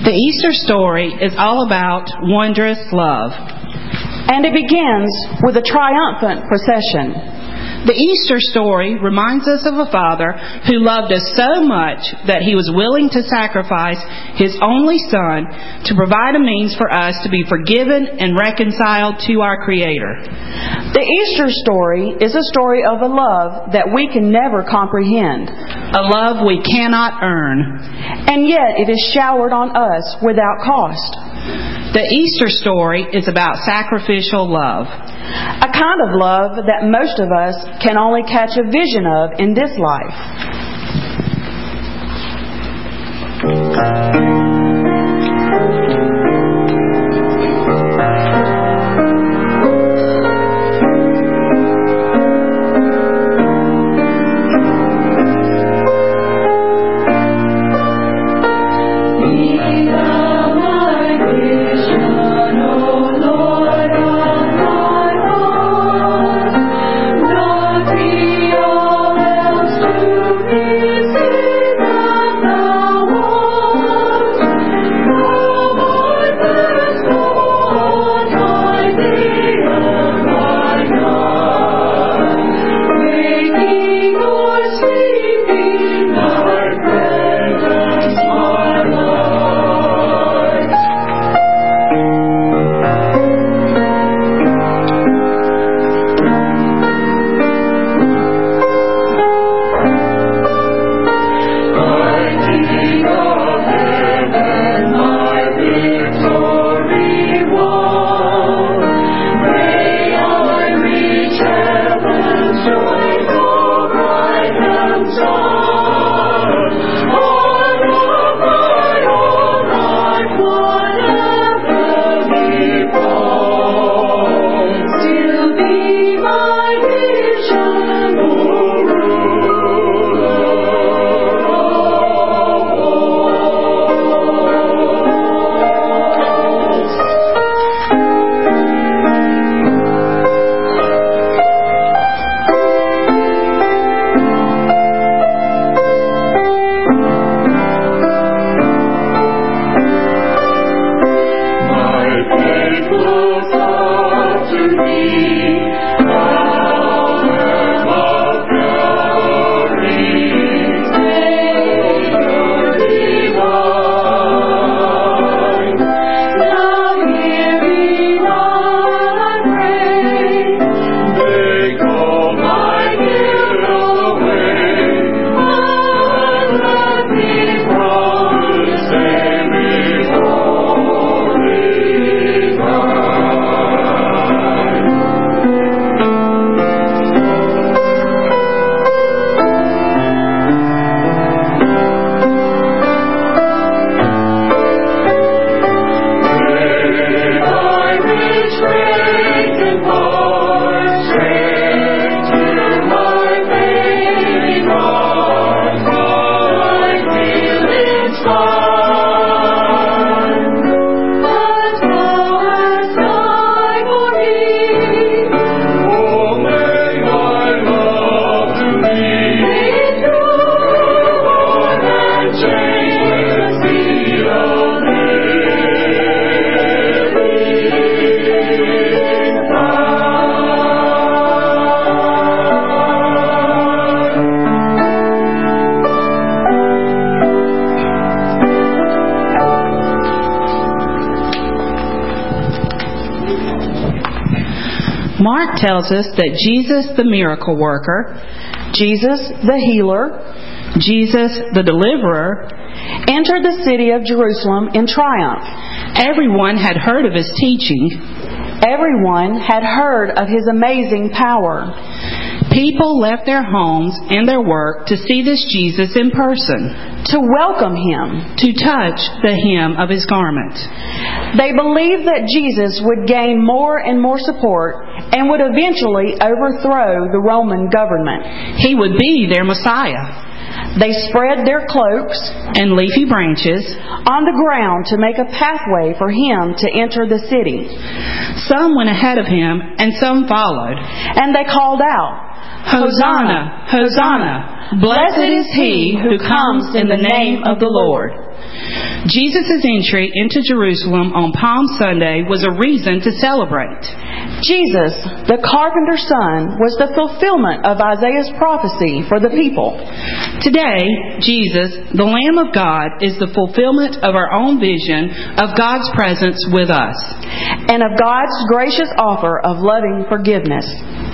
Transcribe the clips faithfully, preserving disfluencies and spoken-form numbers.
The Easter story is all about wondrous love. And it begins with a triumphant procession. The Easter story reminds us of a Father who loved us so much that He was willing to sacrifice His only Son to provide a means for us to be forgiven and reconciled to our Creator. The Easter story is a story of a love that we can never comprehend. A love we cannot earn. And yet it is showered on us without cost. The Easter story is about sacrificial love. A kind of love that most of us can only catch a vision of in this life. Mark tells us that Jesus the miracle worker, Jesus the healer, Jesus the deliverer, entered the city of Jerusalem in triumph. Everyone had heard of His teaching. Everyone had heard of His amazing power. People left their homes and their work to see this Jesus in person, to welcome Him, to touch the hem of His garment. They believed that Jesus would gain more and more support and would eventually overthrow the Roman government. He would be their Messiah. They spread their cloaks and leafy branches on the ground to make a pathway for Him to enter the city. Some went ahead of Him and some followed. And they called out, Hosanna, Hosanna, blessed is He who comes in the name of the Lord. Jesus' entry into Jerusalem on Palm Sunday was a reason to celebrate. Jesus, the carpenter's son, was the fulfillment of Isaiah's prophecy for the people. Today, Jesus, the Lamb of God, is the fulfillment of our own vision of God's presence with us, and of God's gracious offer of loving forgiveness.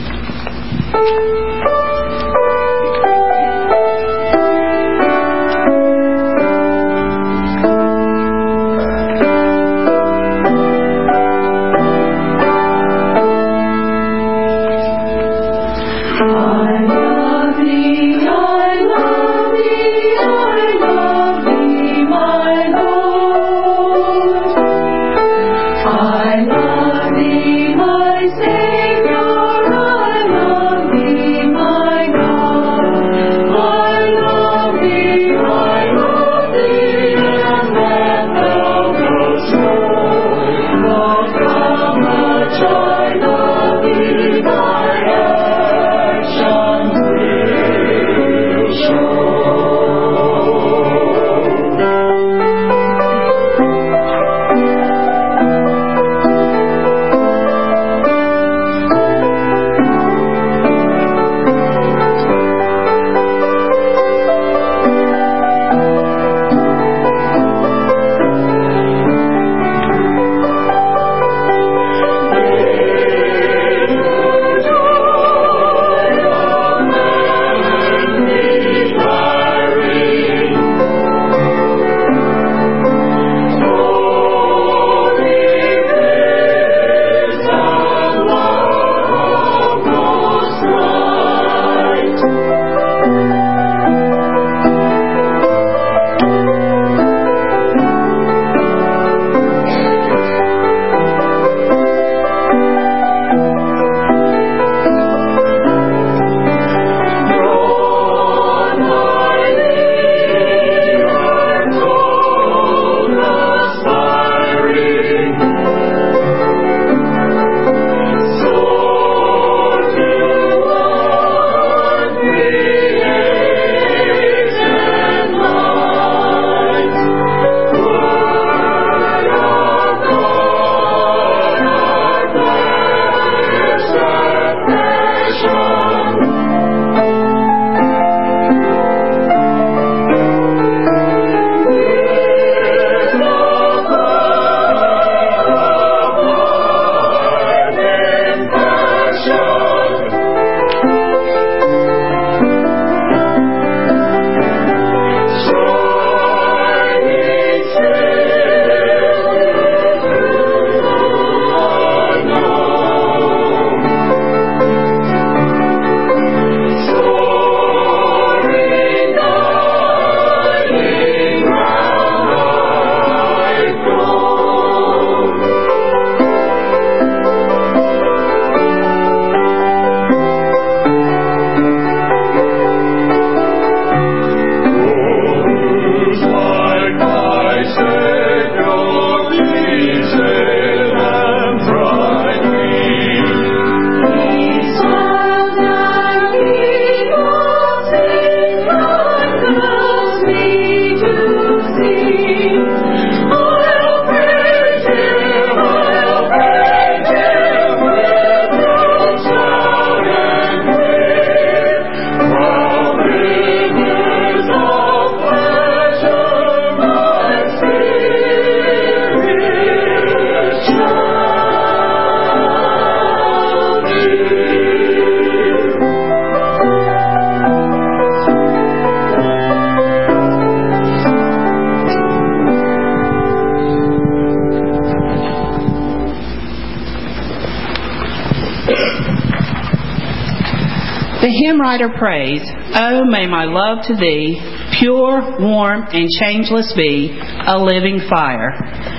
The hymn writer prays, "Oh, may my love to thee, pure, warm, and changeless be, a living fire."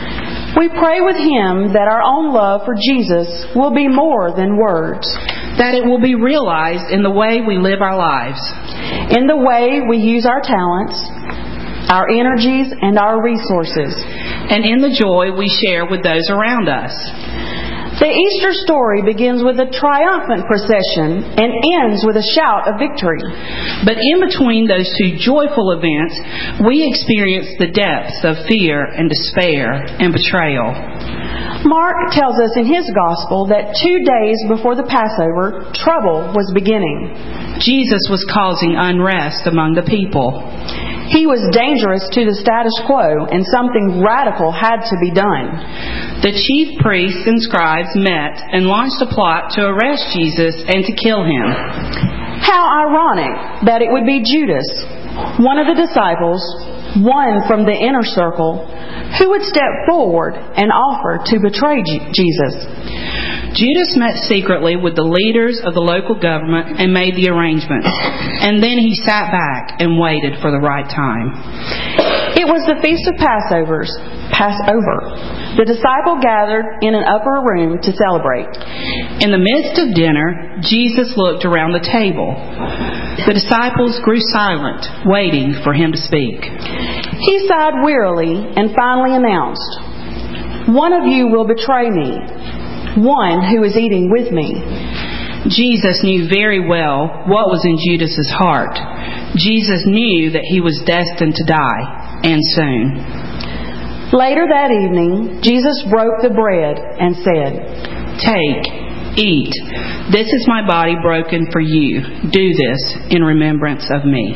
We pray with him that our own love for Jesus will be more than words, that it will be realized in the way we live our lives, in the way we use our talents, our energies, and our resources, and in the joy we share with those around us. The Easter story begins with a triumphant procession and ends with a shout of victory. But in between those two joyful events, we experience the depths of fear and despair and betrayal. Mark tells us in his Gospel that two days before the Passover, trouble was beginning. Jesus was causing unrest among the people. He was dangerous to the status quo, and something radical had to be done. The chief priests and scribes met and launched a plot to arrest Jesus and to kill him. How ironic that it would be Judas, one of the disciples, one from the inner circle, who would step forward and offer to betray Jesus. Judas met secretly with the leaders of the local government and made the arrangements. And then he sat back and waited for the right time. It was the Feast of Passovers, Passover. The disciple gathered in an upper room to celebrate. In the midst of dinner, Jesus looked around the table. The disciples grew silent, waiting for him to speak. He sighed wearily and finally announced, "One of you will betray me, one who is eating with me." Jesus knew very well what was in Judas's heart. Jesus knew that he was destined to die, and soon. Later that evening, Jesus broke the bread and said, "Take, eat. This is my body broken for you. Do this in remembrance of me."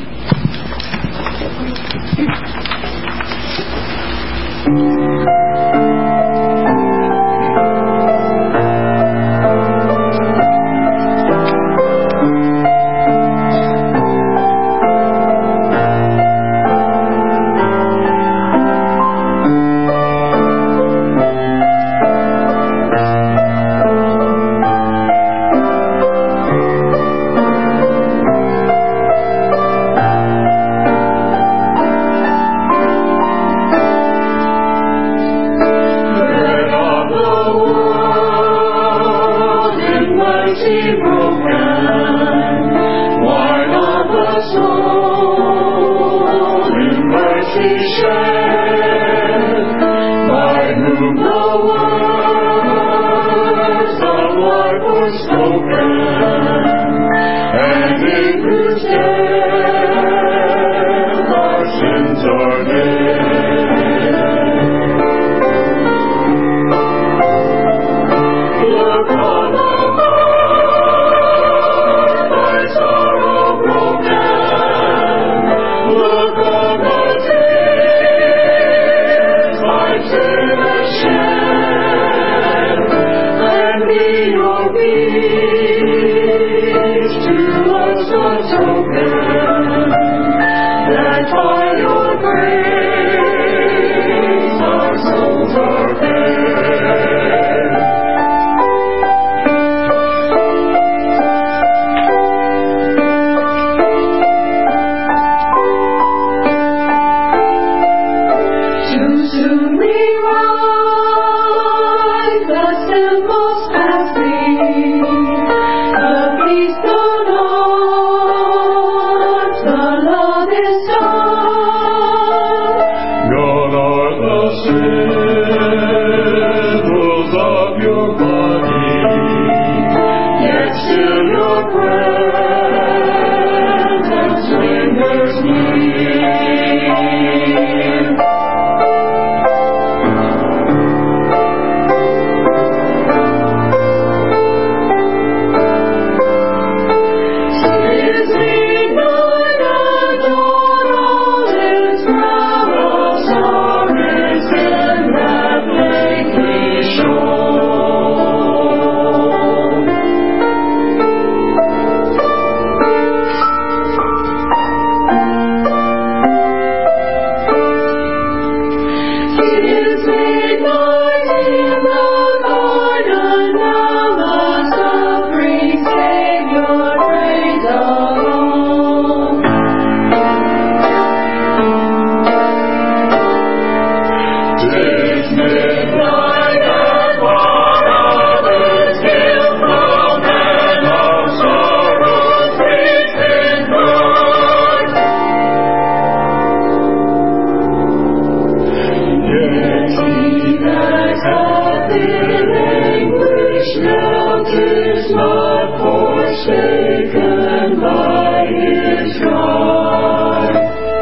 shelters not forsaken by His God.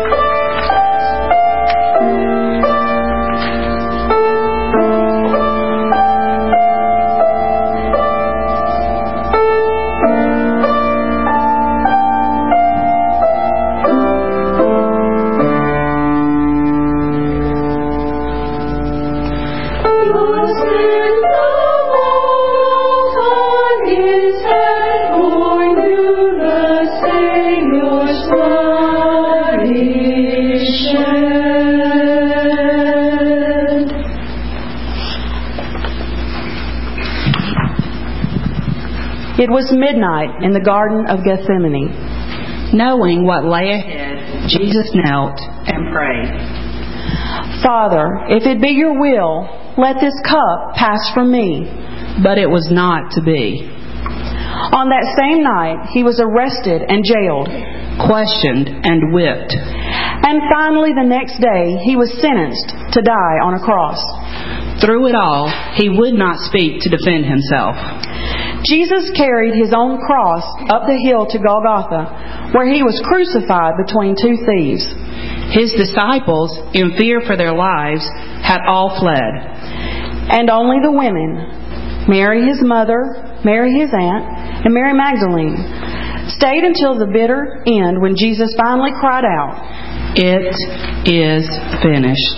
It was midnight in the Garden of Gethsemane. Knowing what lay ahead, Jesus knelt and prayed. Father, if it be your will, let this cup pass from me. But it was not to be. On that same night, he was arrested and jailed, questioned and whipped. And finally, the next day, he was sentenced to die on a cross. Through it all, he would not speak to defend himself. Jesus carried his own cross up the hill to Golgotha, where he was crucified between two thieves. His disciples, in fear for their lives, had all fled. And only the women, Mary his mother, Mary his aunt, and Mary Magdalene, stayed until the bitter end when Jesus finally cried out, "It is finished."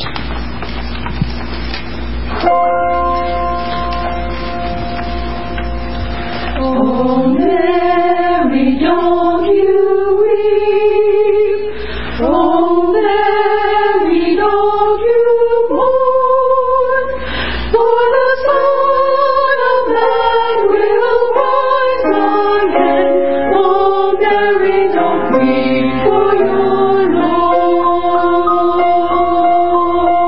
Oh, Mary, don't you weep. Oh, Mary, don't you mourn. For the Son of Man will rise again. Oh, Mary, don't weep for your Lord.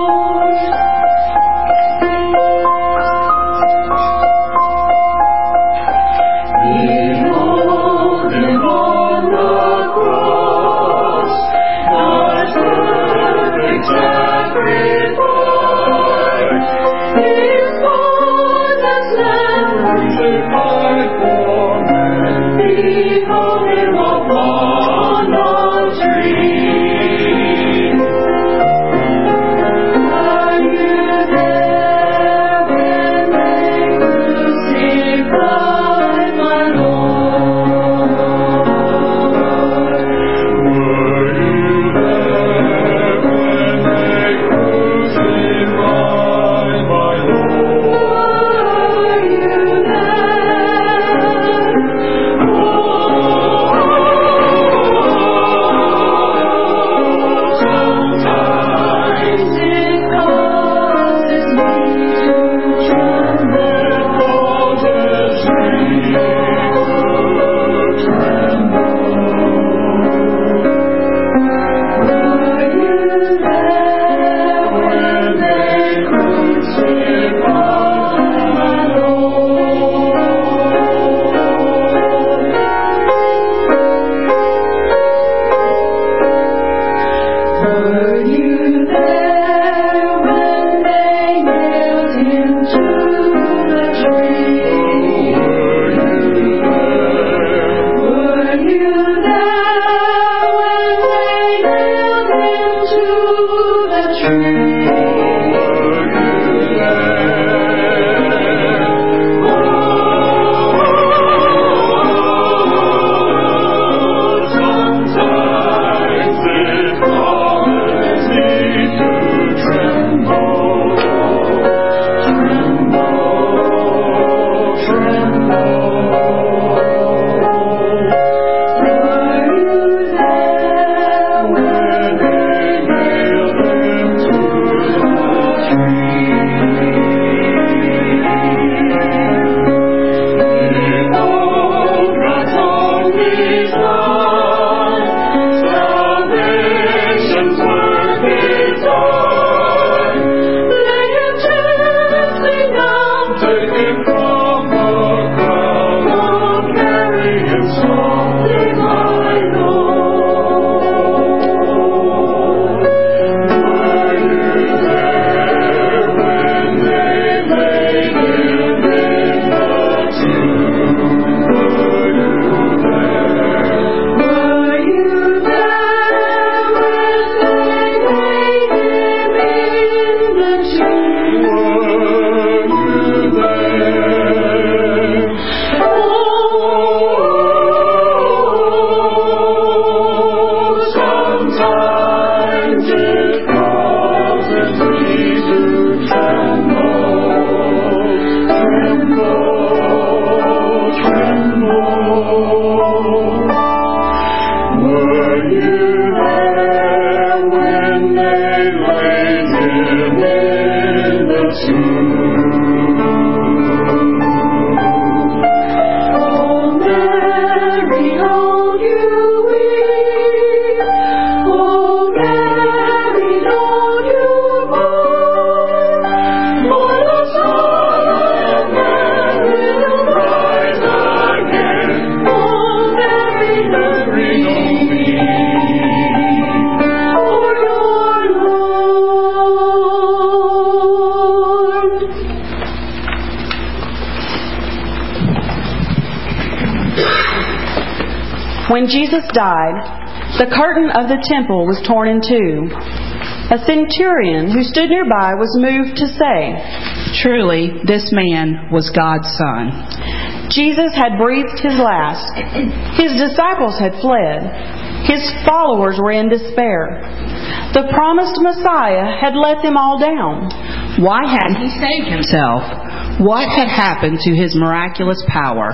When Jesus died, the curtain of the temple was torn in two. A centurion who stood nearby was moved to say, "Truly, this man was God's Son." Jesus had breathed his last. His disciples had fled. His followers were in despair. The promised Messiah had let them all down. Why hadn't he saved himself? What had happened to his miraculous power?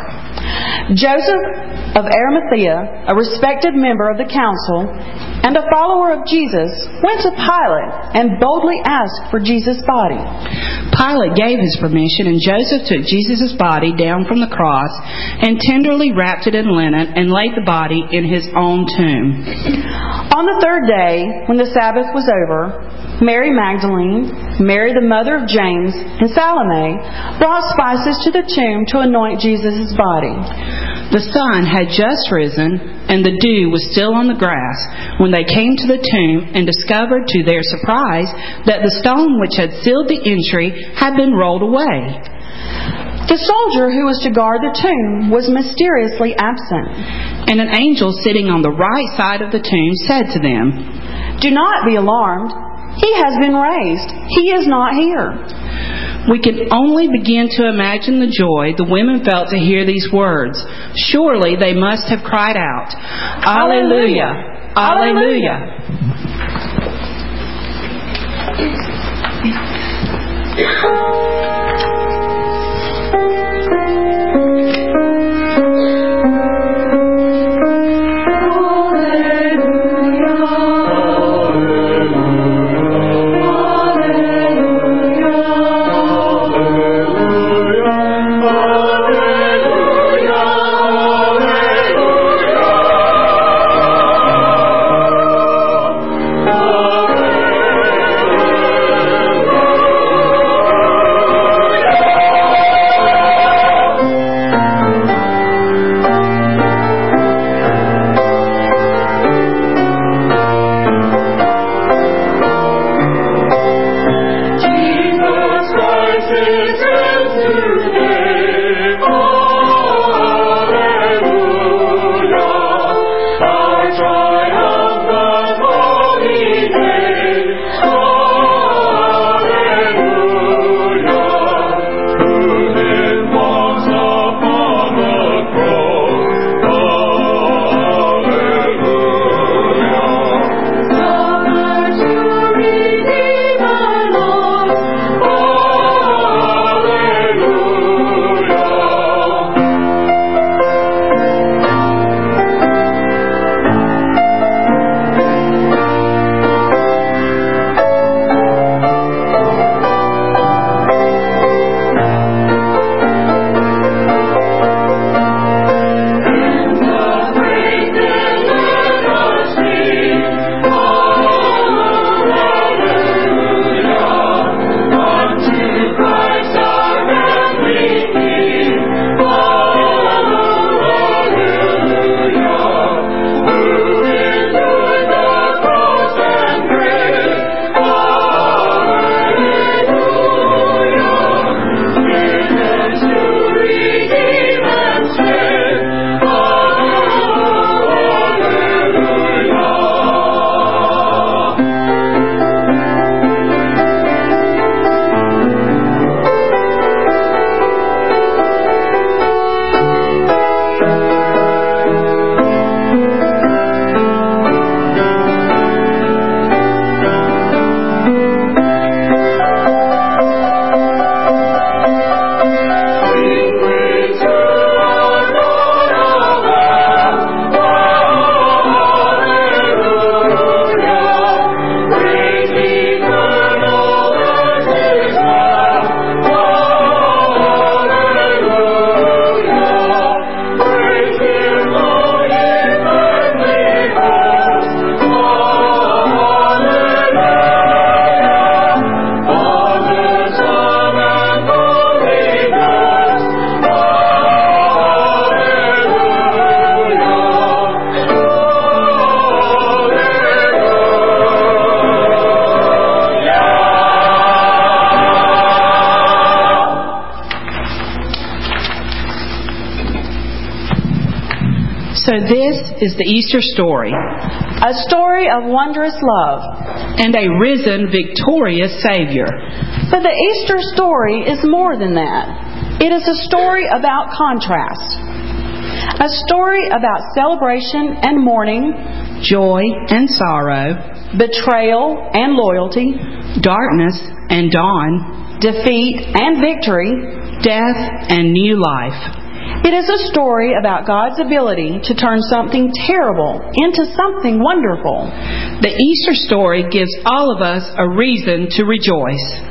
Joseph of Arimathea, a respected member of the council and a follower of Jesus, went to Pilate and boldly asked for Jesus' body. Pilate gave his permission, and Joseph took Jesus' body down from the cross and tenderly wrapped it in linen and laid the body in his own tomb. On the third day, when the Sabbath was over, Mary Magdalene, Mary the mother of James, and Salome brought spices to the tomb to anoint Jesus' body. The sun had just risen, and the dew was still on the grass when they came to the tomb and discovered to their surprise that the stone which had sealed the entry had been rolled away. The soldier who was to guard the tomb was mysteriously absent. And an angel sitting on the right side of the tomb said to them, "Do not be alarmed. He has been raised. He is not here." We can only begin to imagine the joy the women felt to hear these words. Surely they must have cried out, "Alleluia! Alleluia!" this is the Easter story, a story of wondrous love, and a risen, victorious Savior. But the Easter story is more than that. It is a story about contrast, a story about celebration and mourning, joy and sorrow, betrayal and loyalty, darkness and dawn, defeat and victory, death and new life. It is a story about God's ability to turn something terrible into something wonderful. The Easter story gives all of us a reason to rejoice.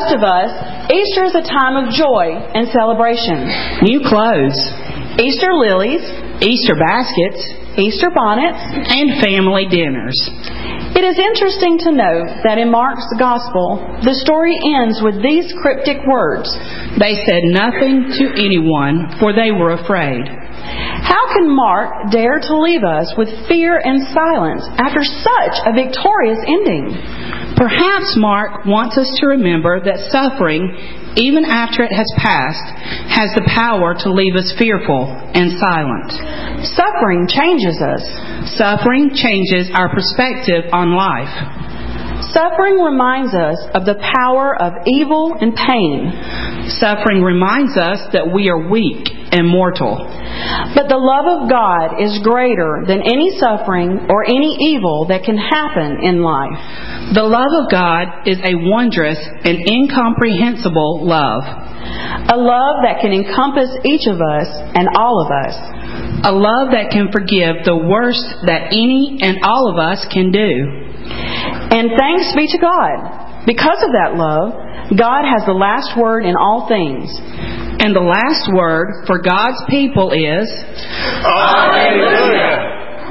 most of us, Easter is a time of joy and celebration. New clothes, Easter lilies, Easter baskets, Easter bonnets, and family dinners. It is interesting to note that in Mark's Gospel, the story ends with these cryptic words. They said nothing to anyone, for they were afraid. How can Mark dare to leave us with fear and silence after such a victorious ending? Perhaps Mark wants us to remember that suffering, even after it has passed, has the power to leave us fearful and silent. Suffering changes us. Suffering changes our perspective on life. Suffering reminds us of the power of evil and pain. Suffering reminds us that we are weak and mortal. But the love of God is greater than any suffering or any evil that can happen in life. The love of God is a wondrous and incomprehensible love. A love that can encompass each of us and all of us. A love that can forgive the worst that any and all of us can do. And thanks be to God. Because of that love, God has the last word in all things. And the last word for God's people is Hallelujah.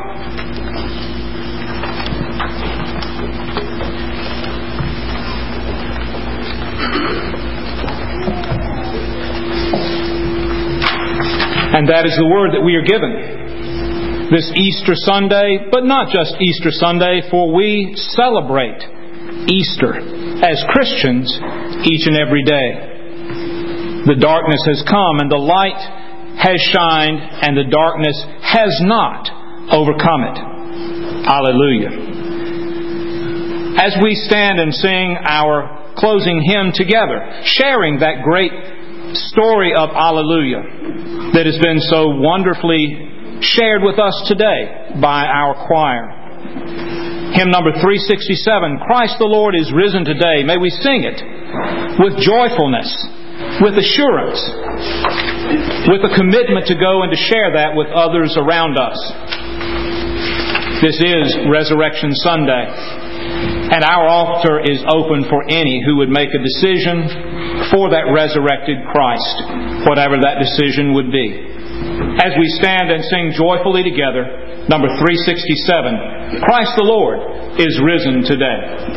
And that is the word that we are given this Easter Sunday, but not just Easter Sunday, for we celebrate Easter as Christians each and every day. The darkness has come and the light has shined, and the darkness has not overcome it. Hallelujah. As we stand and sing our closing hymn together, sharing that great story of Alleluia that has been so wonderfully shared with us today by our choir. Hymn number three sixty-seven, Christ the Lord is risen today. May we sing it with joyfulness, with assurance, with a commitment to go and to share that with others around us. This is Resurrection Sunday, and our altar is open for any who would make a decision for that resurrected Christ, whatever that decision would be. As we stand and sing joyfully together, number three sixty-seven, Christ the Lord is risen today.